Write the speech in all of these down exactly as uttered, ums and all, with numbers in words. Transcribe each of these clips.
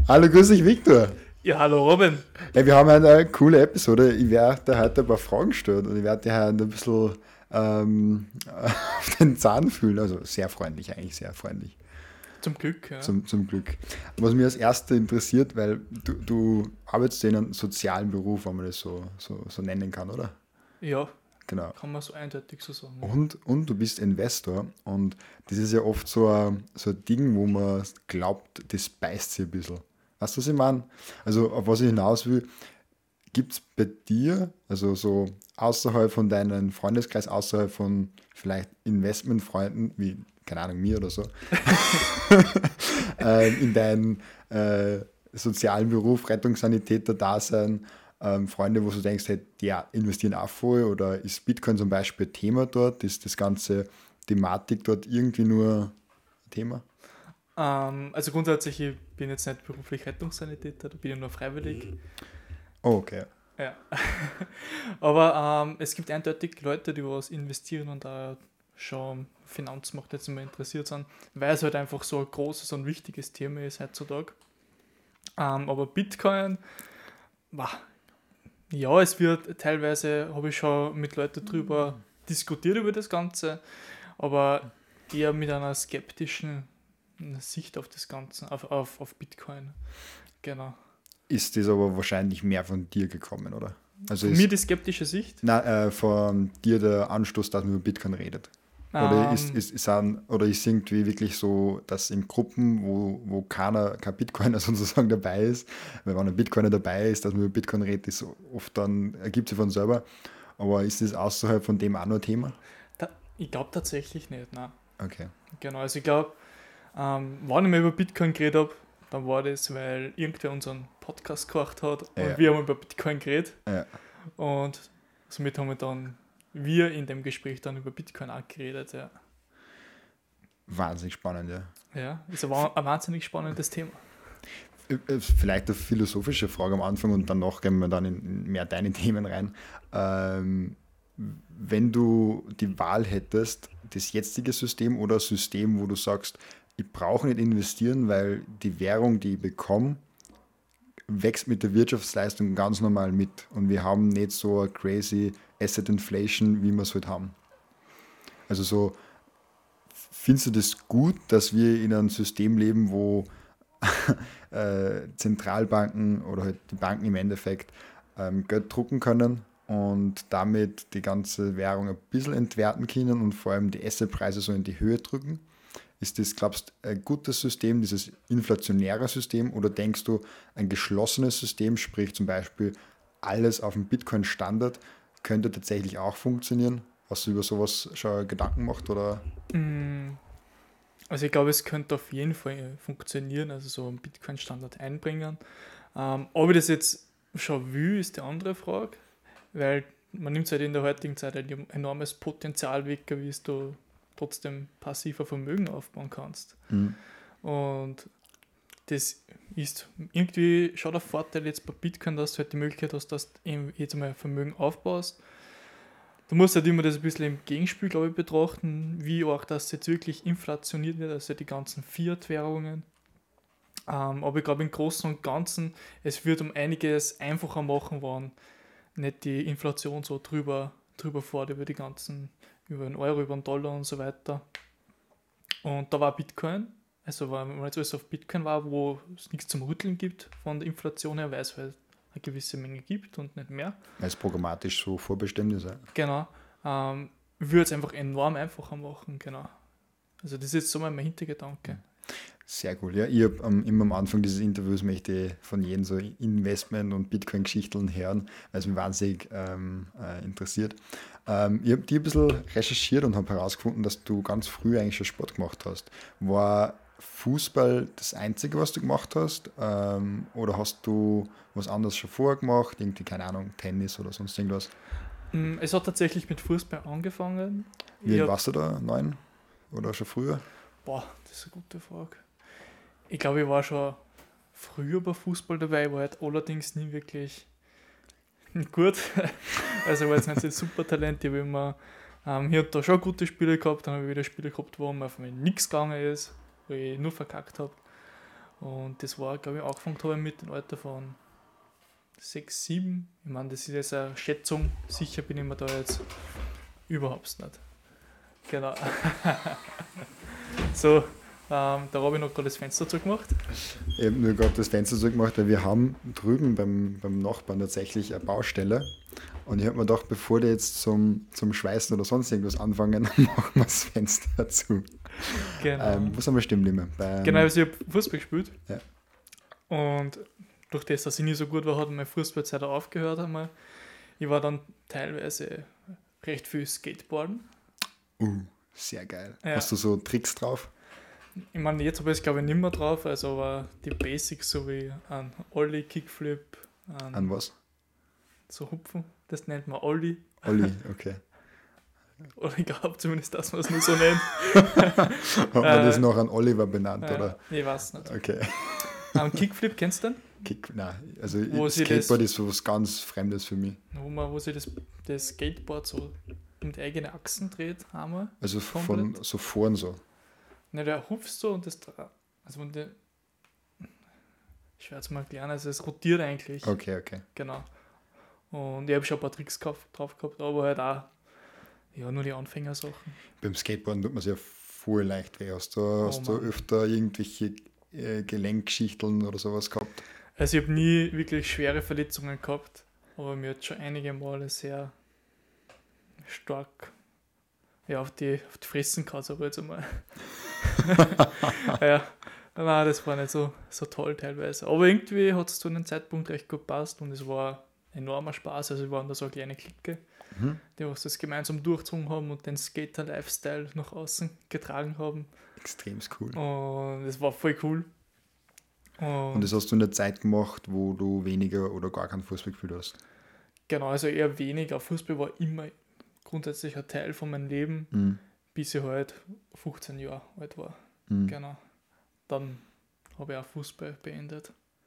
Hallo, grüß dich, Victor. Ja, hallo Robin. Ja, wir haben eine coole Episode. Ich werde dir heute ein paar Fragen stellen und ich werde dir heute ein bisschen ähm, auf den Zahn fühlen. Also sehr freundlich, eigentlich sehr freundlich. Zum Glück, ja. Zum, zum Glück. Was mich als Erste interessiert, weil du, du arbeitest in einem sozialen Beruf, wenn man das so, so, so nennen kann, oder? Ja, Genau. kann man so eindeutig so sagen. Ja. Und, und du bist Investor und das ist ja oft so ein, so ein Ding, wo man glaubt, das beißt sich ein bisschen. Weißt du, was ich meine? Also, auf was ich hinaus will, gibt es bei dir, also so außerhalb von deinem Freundeskreis, außerhalb von vielleicht Investmentfreunden, wie, keine Ahnung, mir oder so, ähm, in deinem äh, sozialen Beruf, Rettungssanitäter-Dasein, ähm, Freunde, wo du denkst, hey, die investieren auch voll oder ist Bitcoin zum Beispiel Thema dort? Ist das ganze Thematik dort irgendwie nur Thema? Ähm, also grundsätzlich, ich bin jetzt nicht beruflich Rettungssanitäter, da bin ich nur freiwillig. Oh, okay. Ja. Aber ähm, es gibt eindeutig Leute, die was investieren und da schon Finanzmarkt jetzt immer interessiert sind, weil es halt einfach so ein großes und wichtiges Thema ist heutzutage. Ähm, aber Bitcoin, bah, ja, es wird teilweise, habe ich schon mit Leuten drüber diskutiert über das Ganze, aber eher mit einer skeptischen Sicht auf das Ganze, auf, auf, auf Bitcoin. Genau. Ist das aber wahrscheinlich mehr von dir gekommen, oder? Also Von mir ist die skeptische Sicht. na, äh, von dir der Anstoß, dass man über Bitcoin redet? Oder ist, Ähm, ist, ist, ein, oder ist irgendwie wirklich so, dass in Gruppen, wo, wo keiner, kein Bitcoiner sozusagen dabei ist, weil wenn ein Bitcoiner dabei ist, dass man über Bitcoin redet, ist oft dann, ergibt sich von selber. Aber ist das außerhalb von dem auch noch ein Thema? da, ich glaube tatsächlich nicht, nein. Okay. Genau, also ich glaube, ähm, wenn ich mal über Bitcoin geredet habe, dann war das, weil irgendwer unseren Podcast gehört hat Ja, und wir haben über Bitcoin geredet ja. und somit haben wir dann, wir in dem Gespräch dann über Bitcoin auch geredet, ja. Wahnsinnig spannend, ja. Ja, ist aber ein wahnsinnig spannendes Thema. Äh, äh, Vielleicht eine philosophische Frage am Anfang und danach gehen wir dann in mehr deine Themen rein. Ähm, wenn du die Wahl hättest, das jetzige System oder ein System, wo du sagst, ich brauche nicht investieren, weil die Währung, die ich bekomme, wächst mit der Wirtschaftsleistung ganz normal mit und wir haben nicht so eine crazy Asset Inflation, wie wir es halt haben. Also so, findest du das gut, dass wir in einem System leben, wo äh, Zentralbanken oder halt die Banken im Endeffekt ähm, Geld drucken können und damit die ganze Währung ein bisschen entwerten können und vor allem die Assetpreise so in die Höhe drücken? Ist das, glaubst du, ein gutes System, dieses inflationäre System, oder denkst du, ein geschlossenes System, sprich zum Beispiel alles auf dem Bitcoin-Standard, könnte tatsächlich auch funktionieren? Hast du über sowas schon Gedanken gemacht? Oder? Mm, Also ich glaube, es könnte auf jeden Fall funktionieren, also so einen Bitcoin-Standard einbringen. Ähm, ob ich das jetzt schon will, ist die andere Frage, weil man nimmt halt in der heutigen Zeit ein enormes Potenzial weg, wie es du trotzdem passiver Vermögen aufbauen kannst. Mhm. Und das ist irgendwie schon der Vorteil jetzt bei Bitcoin, dass du halt die Möglichkeit hast, dass du jetzt mal Vermögen aufbaust. Du musst halt immer das ein bisschen im Gegenspiel, glaube ich, betrachten, wie auch das jetzt wirklich inflationiert wird, also die ganzen Fiat-Währungen. Ähm, aber ich glaube, im Großen und Ganzen, es wird um einiges einfacher machen, wenn nicht die Inflation so drüber, drüber fährt über die ganzen, über den Euro, über den Dollar und so weiter. Und da war Bitcoin, also wenn man jetzt alles auf Bitcoin war, wo es nichts zum Rütteln gibt von der Inflation her, weil es halt eine gewisse Menge gibt und nicht mehr. Weil es programmatisch so vorbestimmt ist. Ja. Genau. Ähm, würde es einfach enorm einfacher machen, genau. Also das ist jetzt so mal mein Hintergedanke. Sehr cool. Ja, ich habe ähm, immer am Anfang dieses Interviews möchte ich von jedem so Investment- und Bitcoin-Geschichten hören, weil es mich wahnsinnig ähm, äh, interessiert. Ähm, ich habe die ein bisschen recherchiert und habe herausgefunden, dass du ganz früh eigentlich schon Sport gemacht hast. War Fußball das Einzige, was du gemacht hast? Ähm, oder hast du was anderes schon vorher gemacht? Irgendwie, keine Ahnung, Tennis oder sonst irgendwas? Mm, Es hat tatsächlich mit Fußball angefangen. Wie Ich alt hab, warst du da? Neun? Oder schon früher? boah, das ist eine gute Frage. Ich glaube, ich war schon früher bei Fußball dabei, war halt allerdings nie wirklich gut. Also war jetzt nicht so ein super Talent. Ich habe immer ähm, hier und da schon gute Spiele gehabt, dann habe ich wieder Spiele gehabt, wo mir auf einmal nichts gegangen ist, wo ich nur verkackt habe. Und das war, glaube ich, angefangen habe ich mit dem Alter von sechs, sieben. Ich meine, das ist jetzt eine Schätzung. Sicher bin ich mir da jetzt überhaupt nicht. Genau. So, ähm, da habe ich noch gerade das Fenster zugemacht. Ich habe nur gerade das Fenster zugemacht, weil wir haben drüben beim, beim Nachbarn tatsächlich eine Baustelle. Und ich habe mir gedacht, bevor die jetzt zum, zum Schweißen oder sonst irgendwas anfangen, machen wir das Fenster zu. Genau. Ähm, was haben wir stehen geblieben? Beim, Genau, also ich habe Fußball gespielt. Ja. Und durch das, dass ich nicht so gut war, hat meine Fußballzeit auch aufgehört einmal. Ich war dann teilweise recht viel Skateboarden. Uh, sehr geil. Ja. Hast du so Tricks drauf? Ich meine, jetzt habe ich es glaube ich nicht mehr drauf, also aber die Basics, so wie ein Ollie, Kickflip, ein An was? so Hupfen, das nennt man Ollie. Olli, okay. Oder ich glaube zumindest, dass man es nur so nennt. Hat man Äh, das noch an Oliver benannt, Äh, oder? Ich weiß nicht. Okay. Ein Kickflip, kennst du den? Kick, nein, also Wo sie Skateboard das- ist so was ganz Fremdes für mich. Wo man, wo sich das, das Skateboard so um die eigene Achsen dreht, einmal. Also von Komplett. so vorn so. Ne, der hupft so und das, dra- also wenn der, ich werde es mal erklären, also es rotiert eigentlich. Okay, okay. Genau. Und ich habe schon ein paar Tricks drauf, drauf gehabt, aber halt auch, ja, nur die Anfängersachen. Beim Skateboarden tut man sich ja voll leicht weh. Hast du, hast du Mann. öfter irgendwelche äh, Gelenkgeschichteln oder sowas gehabt? Also ich habe nie wirklich schwere Verletzungen gehabt, aber mir hat schon einige Male sehr stark ja, auf die, auf die Fressen gehauen, aber jetzt einmal. Ja, nein, das war nicht so, so toll teilweise. Aber irgendwie hat es zu einem Zeitpunkt recht gut gepasst und es war enormer Spaß. Also wir waren da so eine kleine Clique, Mhm. die was das gemeinsam durchgezogen haben und den Skater-Lifestyle nach außen getragen haben. Extrem cool. Und es war voll cool. Und, Und das hast du in der Zeit gemacht, wo du weniger oder gar keinen Fußball gespielt hast. genau, also eher weniger. Fußball war immer grundsätzlich ein Teil von meinem Leben, Mhm. bis ich halt fünfzehn Jahre alt war. Mhm. Genau. Dann habe ich auch Fußball beendet.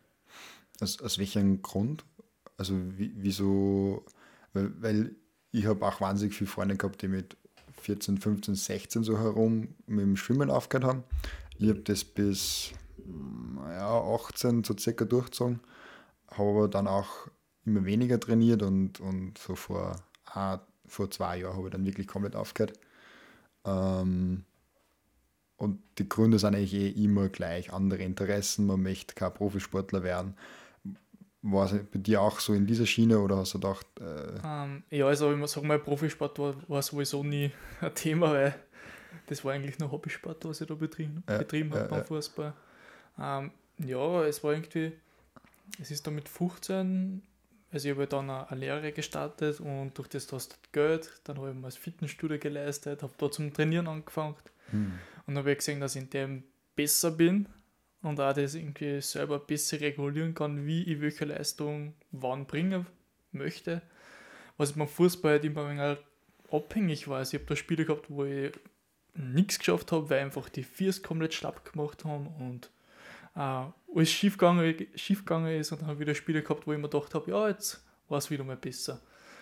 Aus, aus welchem Grund? Also wie, wieso? Weil, weil ich habe auch wahnsinnig viele Freunde gehabt, die mit vierzehn, fünfzehn, sechzehn so herum mit dem Schwimmen aufgehört haben. Ich habe das bis naja, achtzehn so circa durchgezogen, habe aber dann auch immer weniger trainiert und, und so vor, ah, vor zwei Jahren habe ich dann wirklich komplett aufgehört. Ähm, und die Gründe sind eigentlich eh immer gleich, andere Interessen, man möchte kein Profisportler werden. War es bei dir auch so in dieser Schiene oder hast du gedacht, äh, Ähm, ja, also ich muss sagen, mein Profisport war, war sowieso nie ein Thema, weil das war eigentlich nur Hobbysport, was ich da betrieben, Ja, betrieben habe ja, beim ja. Fußball. Ähm, ja, es war irgendwie, es ist dann mit fünfzehn, also ich habe dann eine, eine Lehre gestartet und durch das hast du Geld, dann habe ich mir das Fitnessstudio geleistet, habe da zum Trainieren angefangen hm, und habe gesehen, dass ich in dem besser bin und auch das irgendwie selber besser regulieren kann, wie ich welche Leistung wann bringen möchte. Was beim Fußball halt immer ein wenig abhängig war. Also ich habe da Spiele gehabt, wo ich nichts geschafft habe, weil einfach die Viers komplett schlapp gemacht haben und äh, alles schiefgegangen, schiefgegangen ist und dann habe ich wieder Spiele gehabt, wo ich mir gedacht habe, ja, jetzt war es wieder mal besser.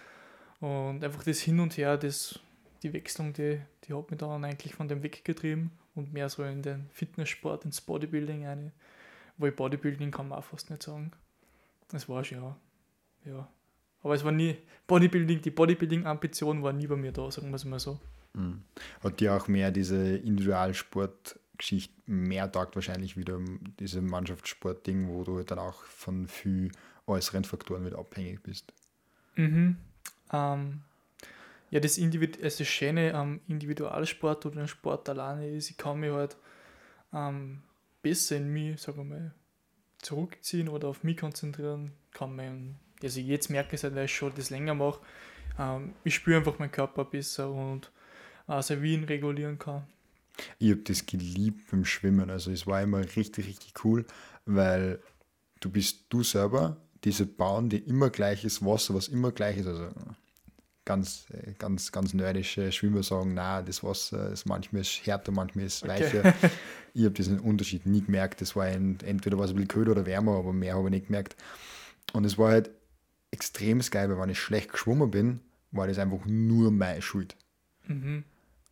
Und einfach das Hin und Her, das, die Wechslung, die, die hat mich dann eigentlich von dem weggetrieben und mehr so in den Fitnesssport, ins Bodybuilding eine. Weil Bodybuilding kann man auch fast nicht sagen. Das war schon, ja. ja. Aber es war nie, Bodybuilding, die Bodybuilding-Ambition war nie bei mir da, sagen wir es mal so. hm. Hat dir auch mehr diese Individualsportgeschichte mehr taugt wahrscheinlich wieder diese Mannschaftssport-Ding, wo du halt dann auch von viel äußeren Faktoren wieder abhängig bist. Mhm. Ähm, ja, das, Individu also das Schöne am Individualsport oder am Sport alleine ist, ich kann mich halt ähm, besser in mich, sagen wir mal, zurückziehen oder auf mich konzentrieren. Kann man, also jetzt merke ich es halt, weil ich schon das länger mache, ähm, ich spüre einfach meinen Körper besser und äh, sein Wien regulieren kann. Ich habe das geliebt beim Schwimmen. Also es war immer richtig, richtig cool, weil du bist du selber, diese Bahn, die immer gleich ist, Wasser, was immer gleich ist. Also ganz, äh, ganz, ganz nerdische Schwimmer sagen, na, das Wasser ist manchmal ist härter, manchmal ist weicher. Okay. Ich habe diesen Unterschied nie gemerkt. Das war ein, entweder war es ein bisschen kälter oder wärmer, aber mehr habe ich nicht gemerkt. Und es war halt extrem geil, weil wenn ich schlecht geschwommen bin, war das einfach nur meine Schuld. Mhm.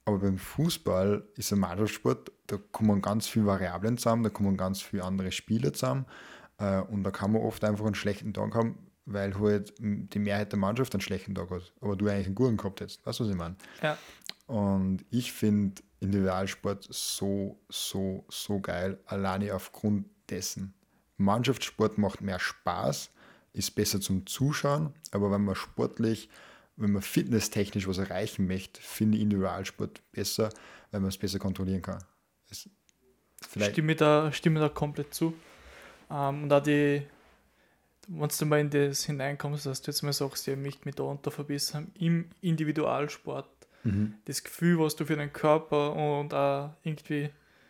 Aber beim Fußball ist ein Mannschaftssport, da kommen ganz viele Variablen zusammen, da kommen ganz viele andere Spieler zusammen äh, und da kann man oft einfach einen schlechten Tag haben, weil halt m, die Mehrheit der Mannschaft einen schlechten Tag hat. Aber du eigentlich einen guten gehabt hättest. Weißt du, was ich meine? Ja, Und ich finde Individualsport so, so, so geil, alleine aufgrund dessen. Mannschaftssport macht mehr Spaß, ist besser zum Zuschauen, aber wenn man sportlich, wenn man fitnesstechnisch was erreichen möchte, finde ich Individualsport besser, weil man es besser kontrollieren kann. Es, vielleicht, stimme da, stimme da komplett zu. Ähm, und auch die, wenn du mal in das hineinkommst, dass du jetzt mal sagst, ja, ich möchte mich da und da verbessern, im Individualsport, mhm. das Gefühl, was du für deinen Körper und auch irgendwie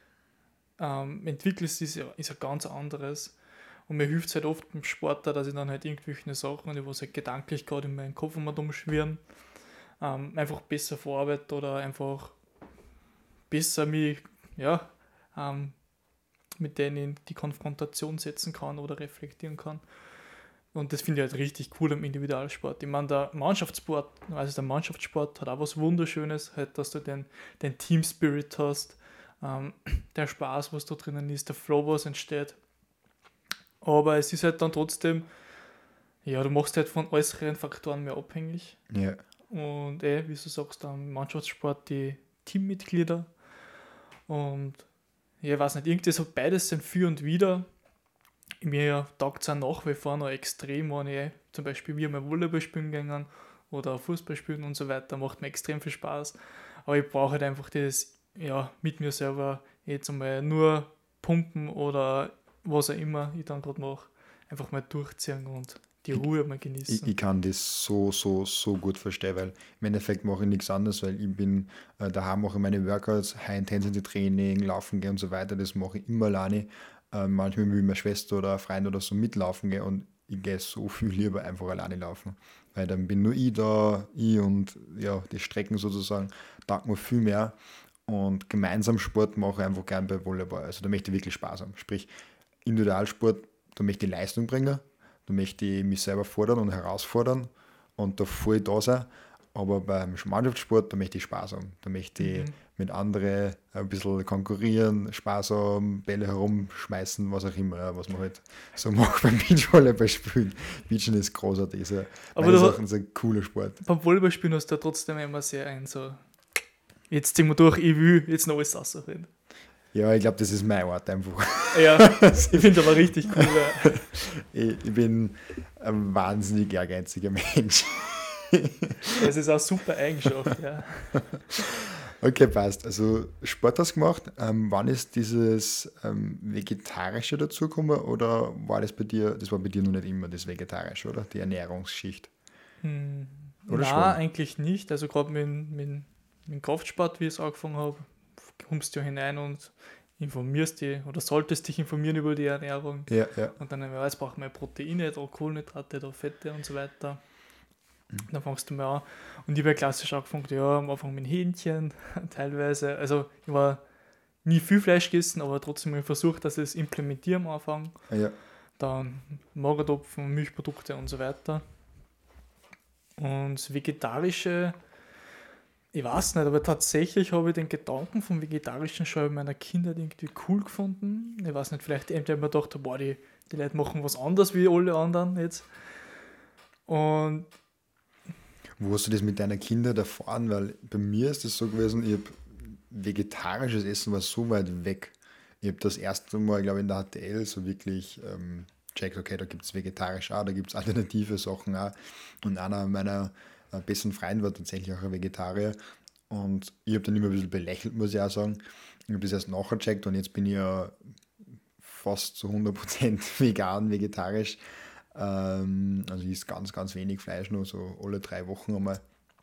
ähm, entwickelst, ist ja, ist ein ganz anderes. Und mir hilft es halt oft beim Sport da, dass ich dann halt irgendwelche Sachen, die was halt gedanklich gerade in meinem Kopf immer umschwirren, ähm, einfach besser verarbeite oder einfach besser mich, ja, ähm, mit denen in die Konfrontation setzen kann oder reflektieren kann. Und das finde ich halt richtig cool am Individualsport. Ich meine, der Mannschaftssport, also der Mannschaftssport hat auch was Wunderschönes, halt, dass du den, den Team Spirit hast, ähm, der Spaß, was da drinnen ist, der Flow, was entsteht. Aber es ist halt dann trotzdem, ja, du machst halt von äußeren Faktoren mehr abhängig. Ja. Und eh, wie du sagst, am Mannschaftssport die Teammitglieder. Und ja, ich weiß nicht, irgendwie so beides sind für und wider. Mir taugt es auch nach wie vor noch extrem, wenn ich zum Beispiel wir mal Volleyball spielen gegangen oder Fußball spielen und so weiter, macht mir extrem viel Spaß. Aber ich brauche halt einfach das, ja, mit mir selber jetzt einmal nur pumpen oder was auch immer ich dann gerade mache, einfach mal durchziehen und die Ruhe mal Ich, genießen. ich kann das so, so, so gut verstehen, weil im Endeffekt mache ich nichts anderes, weil ich bin äh, daheim mache ich meine Workouts, High-Intensity-Training, Laufen gehen und so weiter, das mache ich immer alleine. Äh, manchmal will meine Schwester oder ein Freund oder so mitlaufen gehen und ich gehe so viel lieber einfach alleine laufen, weil dann bin nur ich da, ich und ja, die Strecken sozusagen, taugt mir viel mehr und gemeinsam Sport mache ich einfach gern bei Volleyball, also da möchte ich wirklich Spaß haben, sprich Individualsport, da möchte ich Leistung bringen, da möchte ich mich selber fordern und herausfordern und da voll da sein. Aber beim Mannschaftssport, da möchte ich Spaß haben. Da möchte ich Mhm. mit anderen ein bisschen konkurrieren, Spaß haben, Bälle herumschmeißen, was auch immer, ja, was man halt so macht beim Beachvolleyball spielen. Beachen ist großartig, ist ein, Aber meines du, Erachtens ein cooler Sport. beim Volleyballspielen hast du ja trotzdem immer sehr ein so, jetzt ziehen wir durch, ich will jetzt noch alles rausholen. Ja, ich glaube, das ist mein Ort einfach. Ja, ich finde aber richtig cool. Ja. Ich, ich bin ein wahnsinnig ehrgeiziger Mensch. Das ist auch eine super Eigenschaft, ja. Okay, passt. Also Sport hast du gemacht. Ähm, wann ist dieses ähm, Vegetarische dazugekommen oder war das bei dir, das war bei dir noch nicht immer das Vegetarische, oder? Die Ernährungsschicht. Hm, Oder na, schon? eigentlich nicht. Also gerade mit, mit, mit dem Kraftsport, wie ich es angefangen habe, kommst du ja hinein und informierst dich oder solltest dich informieren über die Ernährung. Ja, ja. Und dann, ja, jetzt braucht man Proteine, da Kohlenhydrate, da Fette und so weiter. Dann fangst du mal an. Und ich habe ja klassisch angefangen, ja, am Anfang mit Hähnchen teilweise. Also ich war nie viel Fleisch gegessen, aber trotzdem habe ich versucht, dass ich es implementiere am Anfang. Ja. Dann Magertopfen, Milchprodukte und so weiter. Und das Vegetarische, ich weiß nicht, aber tatsächlich habe ich den Gedanken vom Vegetarischen schon in meiner Kindheit irgendwie cool gefunden. Ich weiß nicht, vielleicht entweder mir gedacht, boah, die, die Leute machen was anderes wie alle anderen jetzt. Und Wo hast du das mit deiner Kinder erfahren? Weil bei mir ist das so gewesen, ich habe vegetarisches Essen war so weit weg. Ich habe das erste Mal, glaube ich, in der H T L so wirklich ähm, checkt, okay, da gibt es vegetarisch auch, da gibt es alternative Sachen auch. Und einer meiner äh, besten Freunde war tatsächlich auch ein Vegetarier. Und ich habe dann immer ein bisschen belächelt, muss ich auch sagen. Ich habe das erst nachher gecheckt und jetzt bin ich ja fast zu hundert Prozent vegan, vegetarisch. Ähm, also ich esse ganz, ganz wenig Fleisch nur, so alle drei Wochen einmal.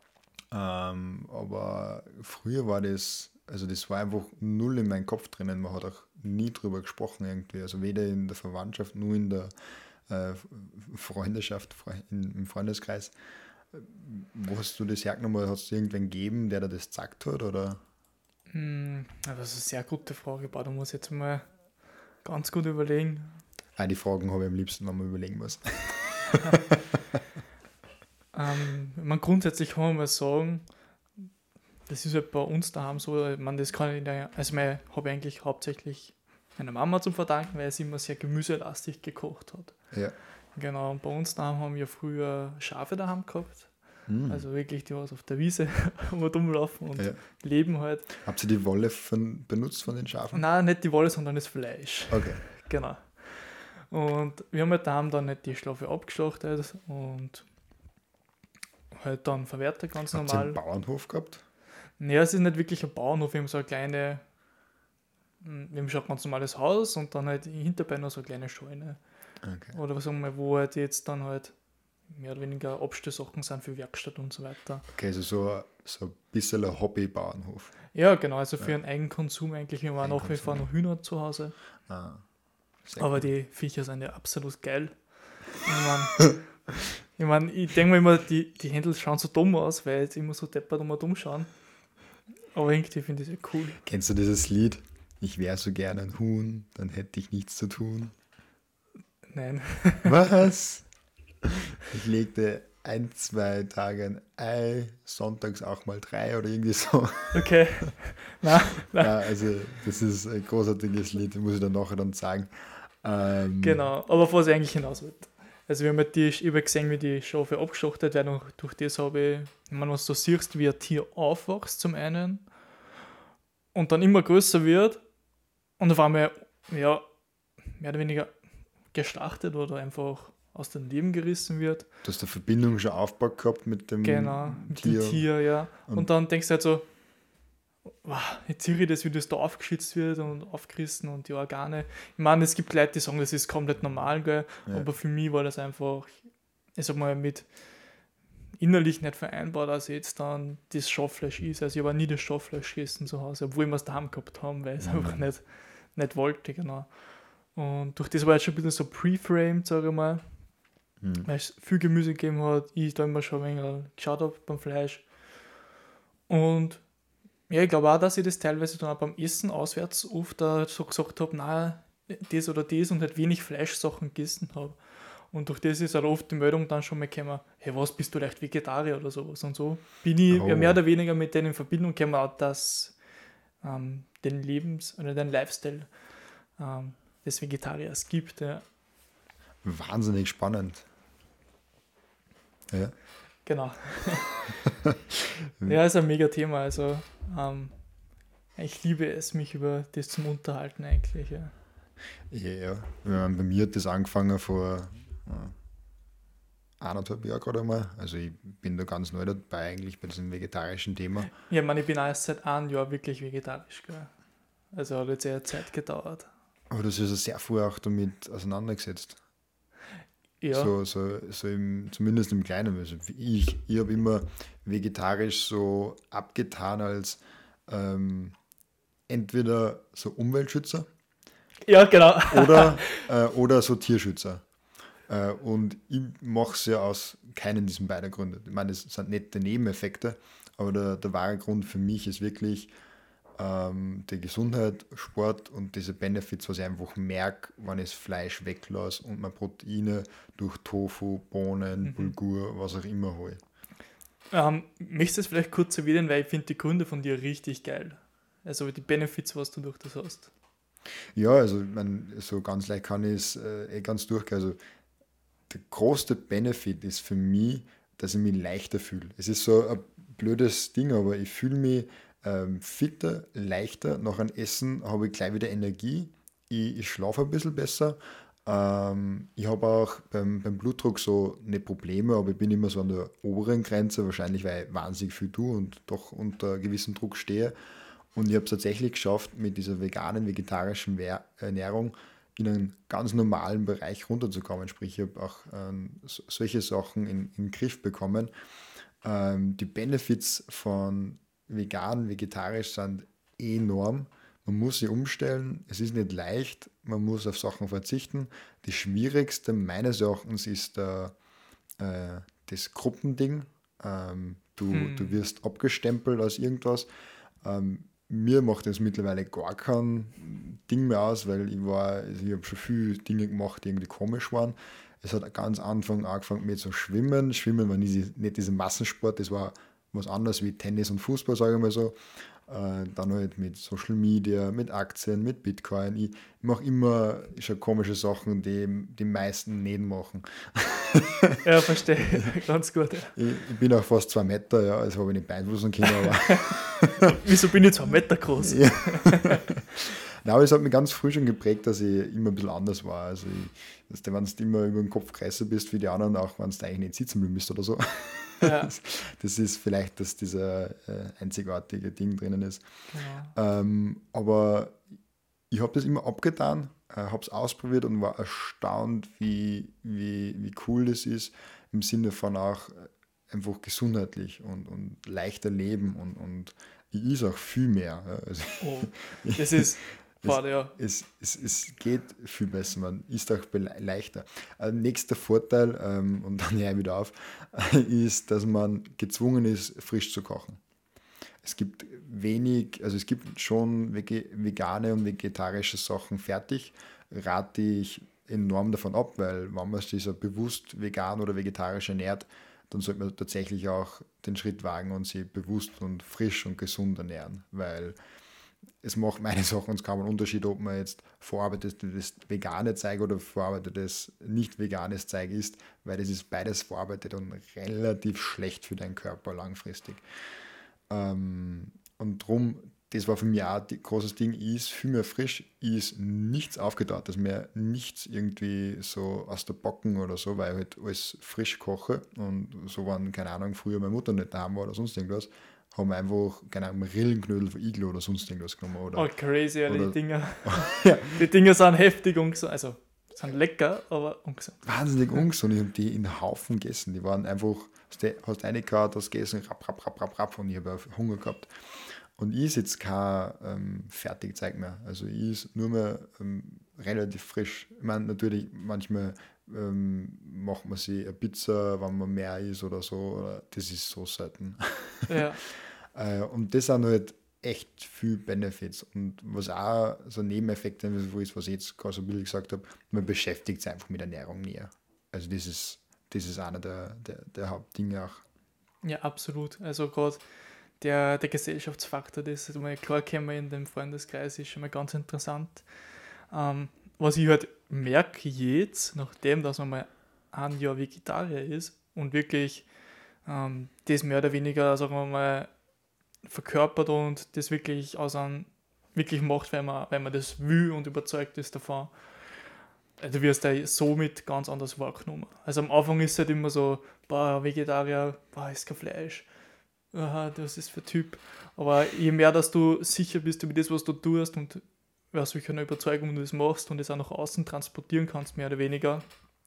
Ähm, aber früher war das, also das war einfach null in meinem Kopf drinnen. Man hat auch nie drüber gesprochen irgendwie. Also weder in der Verwandtschaft, nur in der äh, Freundschaft, Fre- in, im Freundeskreis. Wo hast du das hergenommen? Hast du irgendwen gegeben, der dir das gesagt hat? Oder? mh, das ist eine sehr gute Frage. Boah, da muss ich jetzt mal ganz gut überlegen. Ah, die Fragen habe ich am liebsten, wenn man überlegen muss. Ähm, man grundsätzlich kann man mal sagen, das ist halt bei uns daheim so, ich meine, das kann ich, da- also ich habe eigentlich hauptsächlich meiner Mama zum Verdanken, weil sie immer sehr gemüselastig gekocht hat. Ja. Genau, und bei uns daheim haben wir früher Schafe daheim gehabt. Hm. Also wirklich, die was auf der Wiese rumlaufen und Ja. leben halt. Habt ihr die Wolle von, benutzt von den Schafen? Nein, nicht die Wolle, sondern das Fleisch. Okay. Genau. Und wir haben halt daheim dann nicht die Schafe abgeschlachtet und halt dann verwertet, ganz Habt ihr einen normal. Bauernhof gehabt? Naja, es ist nicht wirklich ein Bauernhof, wir haben so eine kleine, wir haben schon ein ganz normales Haus und dann halt hinterbei noch so eine kleine Scheune. Okay. Oder was sagen wir, wo halt jetzt dann halt mehr oder weniger Abstellsachen sind für Werkstatt und so weiter. Okay, also so, ein- so ein bisschen ein Hobby-Bauernhof. Ja, genau, also für Ja. einen Eigenkonsum eigentlich. Wir haben auch nach wie vor Eigenkonsum. noch Hühner zu Hause. Ah, sehr Aber gut. die Viecher sind ja absolut geil. Ich meine, ich, mein, ich denke mir immer, die, die Händel schauen so dumm aus, weil jetzt immer so deppert und dumm schauen. Aber irgendwie finde ich es ja cool. Kennst du dieses Lied? Ich wäre so gern ein Huhn, dann hätte ich nichts zu tun. Nein. Was? Ich legte ein, zwei Tage ein Ei, sonntags auch mal drei oder irgendwie so. Okay. Nein, nein. Ja, also das ist ein großartiges Lied, muss ich dann nachher dann sagen. Ähm, Genau. Aber auf was ich eigentlich hinaus will. Also wir haben halt die, ich habe gesehen, wie die Schafe abgeschlachtet werden und durch das habe ich, ich meine, was du siehst, wie ein Tier aufwächst zum einen und dann immer größer wird und auf einmal, ja, mehr oder weniger geschlachtet oder einfach aus dem Leben gerissen wird. Du hast eine Verbindung schon aufgebaut gehabt mit dem Genau, mit Tier. dem Tier, ja. Und, Und- dann denkst du halt so, wow, jetzt sehe ich das, wie das da aufgeschützt wird und aufgerissen und die Organe. Ich meine, es gibt Leute, die sagen, das ist komplett normal, gell? Ja. Aber für mich war das einfach, ich sag mal, mit innerlich nicht vereinbar, dass ich jetzt dann das Schaffleisch ist. Also ich habe nie das Schaffleisch gegessen zu Hause, obwohl wir es daheim gehabt haben, weil ich es Mhm. einfach nicht, nicht wollte, genau. Und durch das war jetzt schon ein bisschen so pre-framed, sage ich mal, Hm. weil es viel Gemüse gegeben hat, ich da immer schon ein wenig geschaut habe beim Fleisch. Und ja, ich glaube auch, dass ich das teilweise dann auch beim Essen auswärts oft auch so gesagt habe, nein, das oder das und halt wenig Fleischsachen gegessen habe. Und durch das ist halt oft die Meldung dann schon mal gekommen, hey, was, bist du leicht Vegetarier oder sowas. Und so bin ich Oh. ja mehr oder weniger mit denen in Verbindung gekommen, auch dass ähm, den Lebens- oder den Lifestyle ähm, des Vegetariers gibt. Ja. Wahnsinnig spannend. Ja. Genau. Ja, ist ein mega Thema. Also ähm, ich liebe es, mich über das zum Unterhalten eigentlich. Ja. Ja, ja. Ja, bei mir hat das angefangen vor äh, eineinhalb Jahren gerade mal. Also ich bin da ganz neu dabei eigentlich bei diesem vegetarischen Thema. Ja, ich meine, ich bin auch erst seit einem Jahr wirklich vegetarisch. Gell? Also hat jetzt eher Zeit gedauert. Aber du hast dich also sehr früh auch damit auseinandergesetzt. Ja, So, so, so im, zumindest im Kleinen. Also ich ich habe immer vegetarisch so abgetan als ähm, entweder so Umweltschützer ja genau. oder, äh, oder so Tierschützer. Äh, und ich mache es ja aus keinen diesen beiden Gründen. Ich meine, es sind nette Nebeneffekte, aber der, der wahre Grund für mich ist wirklich ähm, die Gesundheit, Sport und diese Benefits, was ich einfach merke, wenn ich das Fleisch weglasse und meine Proteine durch Tofu, Bohnen, Mhm. Bulgur, was auch immer hole. Ähm, möchtest du es vielleicht kurz erwähnen, weil ich finde die Gründe von dir richtig geil. Also die Benefits, was du durch das hast. Ja, also ich mein, so ganz leicht kann ich es äh, eh ganz durchgehen. Also der größte Benefit ist für mich, dass ich mich leichter fühle. Es ist so ein blödes Ding, aber ich fühle mich ähm, fitter, leichter. Nach einem Essen habe ich gleich wieder Energie. Ich, ich schlafe ein bisschen besser. Ähm, ich habe auch beim, beim Blutdruck so eine Probleme, aber ich bin immer so an der oberen Grenze, wahrscheinlich weil ich wahnsinnig viel tue und doch unter gewissem Druck stehe. Und ich habe es tatsächlich geschafft, mit dieser veganen, vegetarischen Wehr- Ernährung in einen ganz normalen Bereich runterzukommen. Sprich, ich habe auch ähm, so- solche Sachen in, in den Griff bekommen. Ähm, die Benefits von vegan, vegetarisch sind enorm. Man muss sie umstellen. Es ist nicht leicht. Man muss auf Sachen verzichten. Das Schwierigste meines Erachtens ist der, äh, das Gruppending. Ähm, du, Hm. du wirst abgestempelt als irgendwas. Ähm, mir macht das mittlerweile gar kein Ding mehr aus, weil ich war, also ich habe schon viele Dinge gemacht, die irgendwie komisch waren. Es hat ganz am Anfang angefangen mit so Schwimmen. Schwimmen war nie, nicht dieser Massensport, das war was anderes wie Tennis und Fußball, sage ich mal so. Äh, dann halt mit Social Media, mit Aktien, mit Bitcoin. Ich mache immer schon komische Sachen, die die meisten nicht machen. Ja, verstehe. Ganz gut. Ja. Ich, ich bin auch fast zwei Meter, ja, also habe ich nicht beeinflussen können, aber Wieso bin ich zwei Meter groß? ja. Nein, aber es hat mich ganz früh schon geprägt, dass ich immer ein bisschen anders war. Also, ich, dass du, wenn du immer über den Kopf kreisen bist wie die anderen, auch wenn du eigentlich nicht sitzen bist oder so. Ja. Das, das ist vielleicht, dass dieser äh, einzigartige Ding drinnen ist. Genau. Ähm, aber ich habe das immer abgetan, äh, habe es ausprobiert und war erstaunt, wie, wie, wie cool das ist, im Sinne von auch einfach gesundheitlich und, und leichter leben und, und ich is auch viel mehr. Ja. Also, Oh, das ist, es, warte, ja. es, es, es geht viel besser, man ist auch bele- leichter. Äh, nächster Vorteil, ähm, und dann höre ich wieder auf, ist, dass man gezwungen ist, frisch zu kochen. Es gibt wenig, also es gibt schon vege- vegane und vegetarische Sachen fertig, rate ich enorm davon ab, weil wenn man sich so bewusst vegan oder vegetarisch ernährt, dann sollte man tatsächlich auch den Schritt wagen und sich bewusst und frisch und gesund ernähren, weil es macht meines Erachtens kaum einen Unterschied, ob man jetzt verarbeitetes vegane Zeug oder verarbeitetes nicht veganes Zeug isst, weil das ist beides verarbeitet und relativ schlecht für deinen Körper langfristig. Ähm, und drum, das war für mich auch ein großes Ding, ich ist viel mehr frisch, ich ist nichts aufgetaut, dass mir nichts irgendwie so aus der Backen oder so, weil ich halt alles frisch koche und so waren, keine Ahnung, früher meine Mutter nicht daheim war oder sonst irgendwas, haben wir einfach, keine Ahnung, Rillenknödel von Iglo oder sonst irgendwas genommen. Oder, Oh, crazy, ja, die oder Dinger. ja, Die Dinger sind heftig ungesund. Also, sind lecker, aber ungesund. wahnsinnig ungesund. Ich habe die in Haufen gegessen. Die waren einfach, hast du- hast reingehauen, hast gegessen, rapp, rapp, rapp, rapp, rapp, und ich habe auch Hunger gehabt. Und ich esse jetzt kein ähm, Fertigzeug mehr. Also ich esse nur mehr ähm, relativ frisch. Ich meine, natürlich, manchmal ähm, macht man sich eine Pizza, wenn man mehr isst oder so. Oder, das ist so selten. Ja, Äh, und das sind halt echt viel Benefits. Und was auch so ein Nebeneffekt ist, was ich jetzt gerade so billig gesagt habe, man beschäftigt sich einfach mit Ernährung näher. Also das ist, das ist einer der, der, der Hauptdinge auch. ja, absolut. Also, gerade der, der Gesellschaftsfaktor, das ist mal klar kennen in dem Freundeskreis, ist schon mal ganz interessant. Ähm, was ich halt merke jetzt, nachdem, dass man mal ein Jahr Vegetarier ist und wirklich ähm, das mehr oder weniger, sagen wir mal, verkörpert und das wirklich aus einem wirklich macht, wenn man, wenn man das will und überzeugt ist davon. Du wirst da somit ganz anders wahrgenommen. Also am Anfang ist es halt immer so, boah, Vegetarier, boah, ist kein Fleisch. Aha, das ist für Typ. Aber je mehr, dass du sicher bist über das, was du tust und aus welcher Überzeugung du das machst und das auch nach außen transportieren kannst, mehr oder weniger,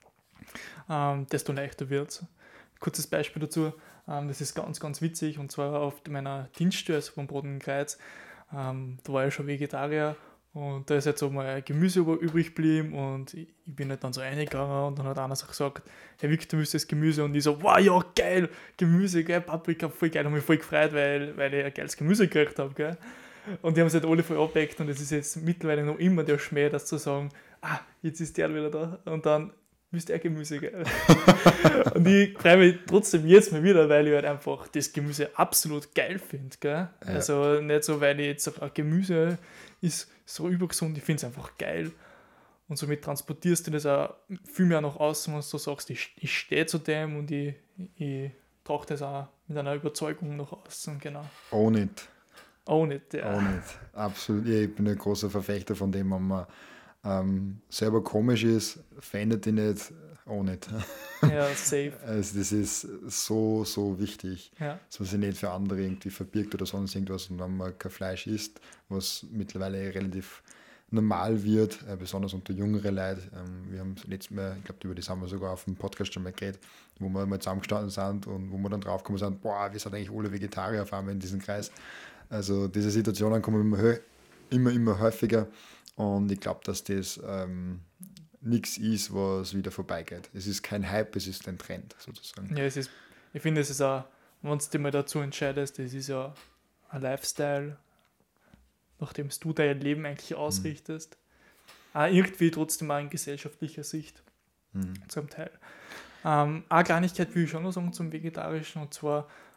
ähm, desto leichter wird es. Kurzes Beispiel dazu, ähm, das ist ganz, ganz witzig, und zwar auf meiner Dienststelle also vom Bodenkreuz, ähm, da war ich schon Vegetarier und da ist jetzt so mal Gemüse übrig geblieben und ich, ich bin halt dann so reingegangen und dann hat einer so gesagt, Herr Victor, willst du das Gemüse? Und ich so, wow, ja, geil, Gemüse, geil, Paprika, voll geil, habe mich voll gefreut, weil, weil ich ein geiles Gemüse gekriegt habe, gell. Und die haben sich halt alle voll abgeweckt und es ist jetzt mittlerweile noch immer der Schmäh, das zu sagen, ah, jetzt ist der wieder da und dann müsst ihr Gemüse, gell. Und ich freue mich trotzdem jetzt mal wieder, weil ich halt einfach das Gemüse absolut geil finde, gell. Ja. Also nicht so, weil ich jetzt sage, Gemüse ist so übergesund, ich finde es einfach geil. Und somit transportierst du das auch viel mehr nach außen, wenn du sagst, ich, ich stehe zu dem und ich, ich trage das auch mit einer Überzeugung nach außen, genau. Own it. Own it, ja. Own it. Absolut. Ja, ich bin ein großer Verfechter von dem, wenn man ähm, selber komisch ist, verändert ihn nicht, own it. Ja, safe. Also das ist so, so wichtig, Ja. dass man sich nicht für andere irgendwie verbirgt oder sonst irgendwas. Und wenn man kein Fleisch isst, was mittlerweile relativ normal wird, äh, besonders unter jüngeren Leuten. Ähm, wir haben letztes Mal, ich glaube, über das haben wir sogar auf dem Podcast schon mal geredet, wo wir mal zusammengestanden sind und wo wir dann draufgekommen sind, boah, wir sind eigentlich alle Vegetarier auf einmal in diesem Kreis. Also diese Situationen kommen immer, immer, immer häufiger und ich glaube, dass das ähm, nichts ist, was wieder vorbeigeht. Es ist kein Hype, es ist ein Trend sozusagen. Ja, es ist, ich finde, es ist auch, wenn du dich mal dazu entscheidest, es ist ja ein Lifestyle, nachdem du dein Leben eigentlich ausrichtest. Mhm. Auch irgendwie trotzdem auch in gesellschaftlicher Sicht mhm. zum Teil. Ähm, eine Kleinigkeit will ich schon noch sagen zum Vegetarischen, und zwar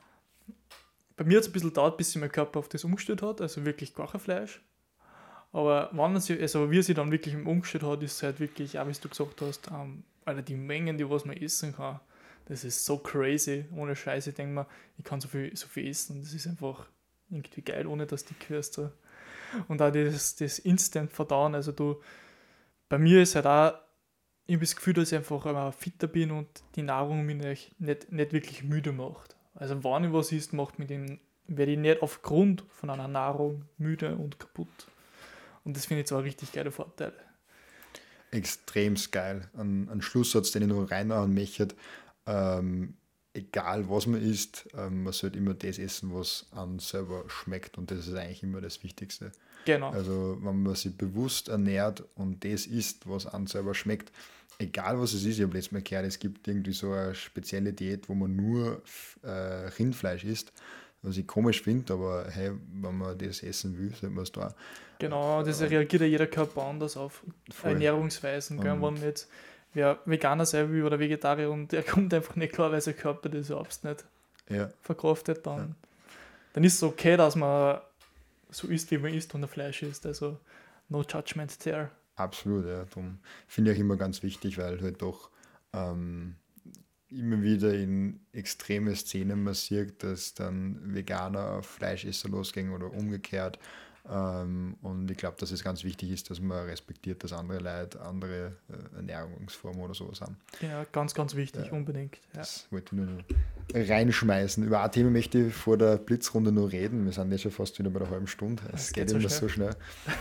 bei mir hat es ein bisschen gedauert, bis sich mein Körper auf das umgestellt hat, also wirklich gar kein Fleisch. Aber wann sie, also wie er sich dann wirklich umgestellt hat, ist halt wirklich, auch wie du gesagt hast, ähm, Alter, die Mengen, die was man essen kann, das ist so crazy. Ohne Scheiße, ich denke mir, ich kann so viel, so viel essen, das ist einfach irgendwie geil, ohne dass du dick wirst. So. Und auch das, das Instant-Verdauen, also du, bei mir ist halt auch, ich habe das Gefühl, dass ich einfach äh, fitter bin und die Nahrung mich nicht, nicht, nicht wirklich müde macht. Also wenn ich was isst, macht mich den, werde ich nicht aufgrund von einer Nahrung müde und kaputt. Und das finde ich zwar richtig geile Vorteile. Extremst geil. Ein, ein Schlusssatz, den ich noch reinhauen möchte. Ähm, egal was man isst, ähm, man sollte immer das essen, was einem selber schmeckt. Und das ist eigentlich immer das Wichtigste. Genau. Also wenn man sich bewusst ernährt und das isst, was einem selber schmeckt, egal was es ist, ich habe letztes Mal gehört, es gibt irgendwie so eine spezielle Diät, wo man nur äh, Rindfleisch isst, was ich komisch finde, aber hey, wenn man das essen will, sollte man es da. Genau, das reagiert ja jeder Körper anders auf Voll. Ernährungsweisen. Gell? Wenn jetzt wer Veganer sein will oder Vegetarier und der kommt einfach nicht klar, weil sein Körper das überhaupt nicht ja. verkraftet, dann, Ja. dann ist es okay, dass man so isst, wie man isst und der Fleisch isst. Also no judgment there. Absolut, ja. Darum finde ich auch immer ganz wichtig, weil halt doch ähm, immer wieder in extreme Szenen man sieht, dass dann Veganer auf Fleischesser losgehen oder umgekehrt. Ähm, und ich glaube, dass es ganz wichtig ist, dass man respektiert, dass andere Leute andere äh, Ernährungsformen oder sowas haben. Ja, ganz, ganz wichtig, Ja. unbedingt. Ja. Das wollte ich nur noch reinschmeißen. Über ein Thema möchte ich vor der Blitzrunde noch reden. Wir sind ja schon fast wieder bei der halben Stunde. Es Das geht, geht so immer so schnell.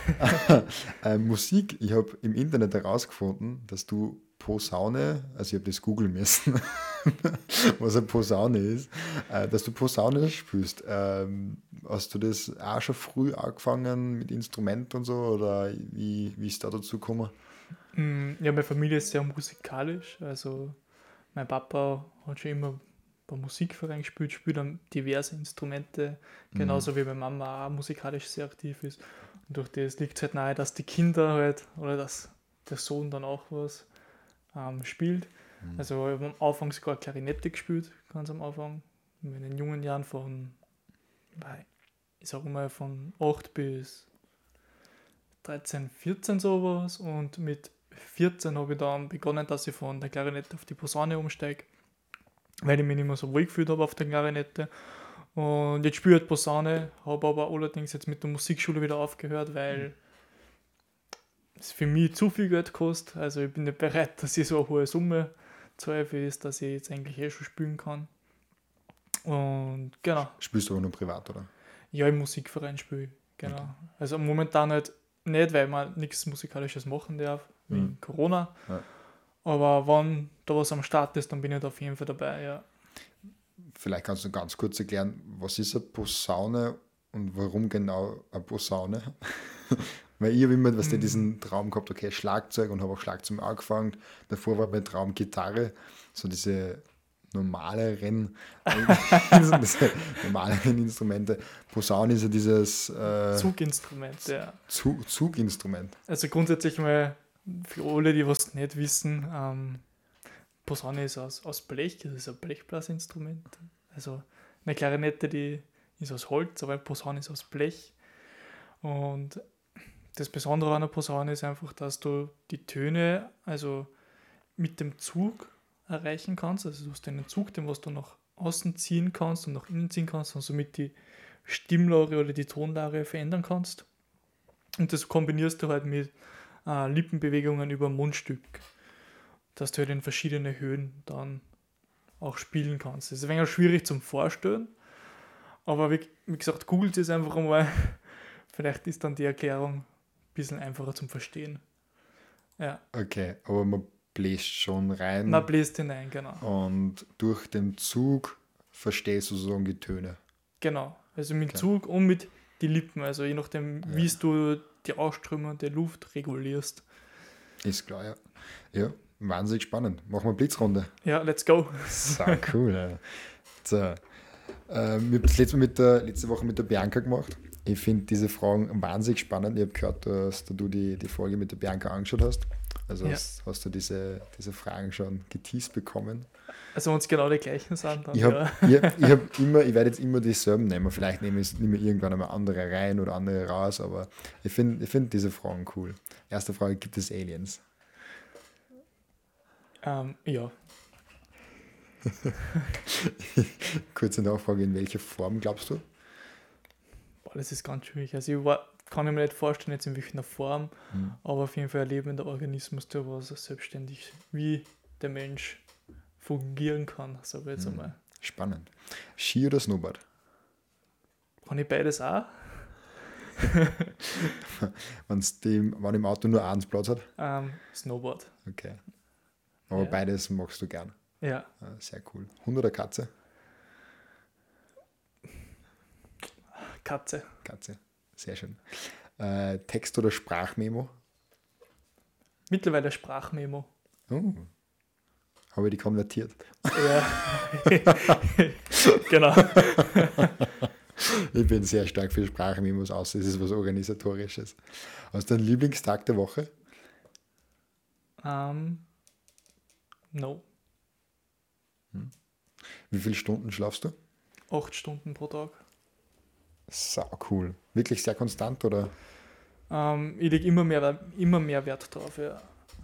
äh, Musik, ich habe im Internet herausgefunden, dass du Posaune, also ich habe das googeln müssen, was eine Posaune ist, äh, dass du Posaune spielst. Ähm, hast du das auch schon früh angefangen mit Instrument und so oder wie, wie ist da dazu gekommen? Mm, Ja, meine Familie ist sehr musikalisch. Also mein Papa hat schon immer beim Musikverein gespielt, spielt dann diverse Instrumente, genauso wie meine Mama auch musikalisch sehr aktiv ist. Und durch das liegt es halt nahe, dass die Kinder halt oder dass der Sohn dann auch was ähm, spielt. Also ich habe am Anfang sogar Klarinette gespielt, ganz am Anfang. In meinen jungen Jahren von, ich sage mal, von acht bis dreizehn, vierzehn sowas. Und mit vierzehn habe ich dann begonnen, dass ich von der Klarinette auf die Posaune umsteige, weil ich mich nicht mehr so wohl gefühlt habe auf der Klarinette. Und jetzt spiele ich halt Posaune, habe aber allerdings jetzt mit der Musikschule wieder aufgehört, weil es für mich zu viel Geld kostet. Also ich bin nicht bereit, dass ich so eine hohe Summe zahle, für das, dass ich jetzt eigentlich eh schon spielen kann. Und genau. Spielst du aber nur privat, oder? Ja, im Musikverein spiele ich, genau. Okay. Also momentan halt nicht, weil man nichts Musikalisches machen darf, wegen mhm. Corona. Ja. Aber wenn da was am Start ist, dann bin ich da auf jeden Fall dabei, ja. Vielleicht kannst du ganz kurz erklären, was ist eine Posaune und warum genau eine Posaune? Weil ich habe immer was mm. diesen Traum gehabt, okay, Schlagzeug, und habe auch Schlagzeug angefangen. Davor war mein Traum Gitarre, so diese normaleren, diese normaleren Instrumente. Posaune ist ja dieses äh, Zuginstrument, ja. Zug, Zuginstrument. Also grundsätzlich mal für alle, die was nicht wissen, ähm, Posaune ist aus, aus Blech, das ist ein Blechblasinstrument. Also eine Klarinette, die ist aus Holz, aber eine Posaune ist aus Blech. Und das Besondere an der Posaune ist einfach, dass du die Töne also mit dem Zug erreichen kannst. Also du hast einen Zug, den was du nach außen ziehen kannst und nach innen ziehen kannst und somit die Stimmlage oder die Tonlage verändern kannst. Und das kombinierst du halt mit äh, Lippenbewegungen über dem Mundstück, dass du halt in verschiedene Höhen dann auch spielen kannst. Das ist ein wenig schwierig zum Vorstellen, aber wie, wie gesagt, googelt es einfach einmal. Vielleicht ist dann die Erklärung ein bisschen einfacher zum Verstehen. Ja. Okay, aber man bläst schon rein. Man bläst hinein, genau. Und durch den Zug verstehst du sozusagen die Töne. Genau, also mit Okay. Zug und mit die Lippen, also je nachdem, Ja. wie du die Ausströmung der Luft regulierst. Ist klar, ja. Ja, wahnsinnig spannend. Machen wir Blitzrunde. Ja, let's go. So cool, ja. So. Ähm, wir haben das letzte, Mal mit der, letzte Woche mit der Bianca gemacht. Ich finde diese Fragen wahnsinnig spannend. Ich habe gehört, dass du die, die Folge mit der Bianca angeschaut hast. Also Ja. hast, hast du diese, diese Fragen schon geteased bekommen? Also wenn es genau die gleichen sind, dann Ich habe ja. ich, ich hab immer, ich werde jetzt immer dieselben nehmen. Vielleicht nehme ich, nehme ich irgendwann einmal andere rein oder andere raus, aber ich finde ich find diese Fragen cool. Erste Frage, gibt es Aliens? Ähm, ja. Kurze Nachfrage, in welcher Form glaubst du? Boah, das ist ganz schwierig. Also ich war, kann ich mir nicht vorstellen, jetzt in welcher Form, Hm. aber auf jeden Fall ein lebender Organismus, der was selbstständig wie der Mensch fungieren kann, sag ich jetzt Hm. einmal. Spannend. Ski oder Snowboard? Kann ich beides auch? Wenn's dem, wenn im Auto nur eins Platz hat? Ähm, Snowboard. Okay. Aber Ja. beides magst du gern. Ja. Ah, sehr cool. Hund oder Katze? Katze. Katze. Sehr schön. Äh, Text- oder Sprachmemo? Mittlerweile Sprachmemo. Oh. Habe ich die konvertiert? Ja. Genau. Ich bin sehr stark für Sprachmemos, außer es ist was Organisatorisches. Hast du einen Lieblingstag der Woche? Ähm, no. Wie viele Stunden schlafst du? Acht Stunden pro Tag. Sau cool. Wirklich sehr konstant, oder? Ähm, ich lege immer mehr, immer mehr Wert drauf, ja.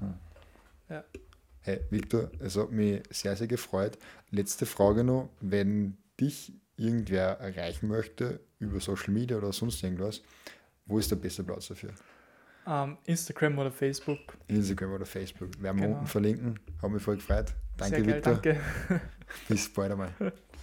Hey, Victor, es hat mich sehr, sehr gefreut. Letzte Frage noch. Wenn dich irgendwer erreichen möchte über Social Media oder sonst irgendwas, wo ist der beste Platz dafür? Ähm, Instagram oder Facebook. Instagram oder Facebook. Werden wir Genau. unten verlinken. Hat mich voll gefreut. Danke, Sehr geil, Victor. danke. Bis bald einmal.